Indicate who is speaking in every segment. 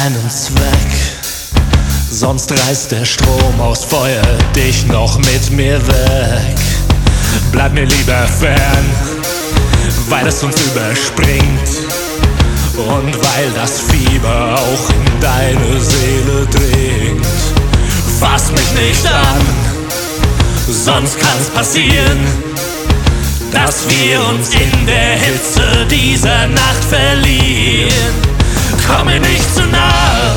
Speaker 1: keinen Zweck. Sonst reißt der Strom aus, feuer dich noch mit mir weg. Bleib mir lieber fern, weil es uns überspringt und weil das Fieber auch in deine Seele dringt. Fass mich nicht an, sonst kann's passieren, dass wir uns in der Hitze dieser Nacht verlieren. Komm mir nicht zu nahe,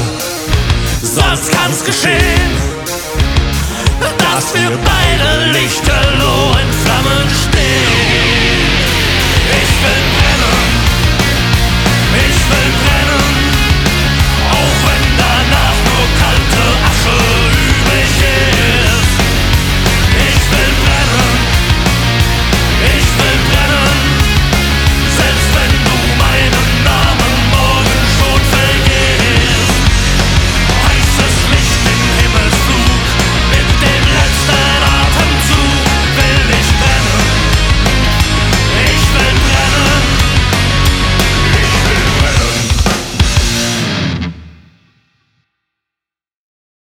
Speaker 1: sonst kann's geschehen, dass wir beide lichterlos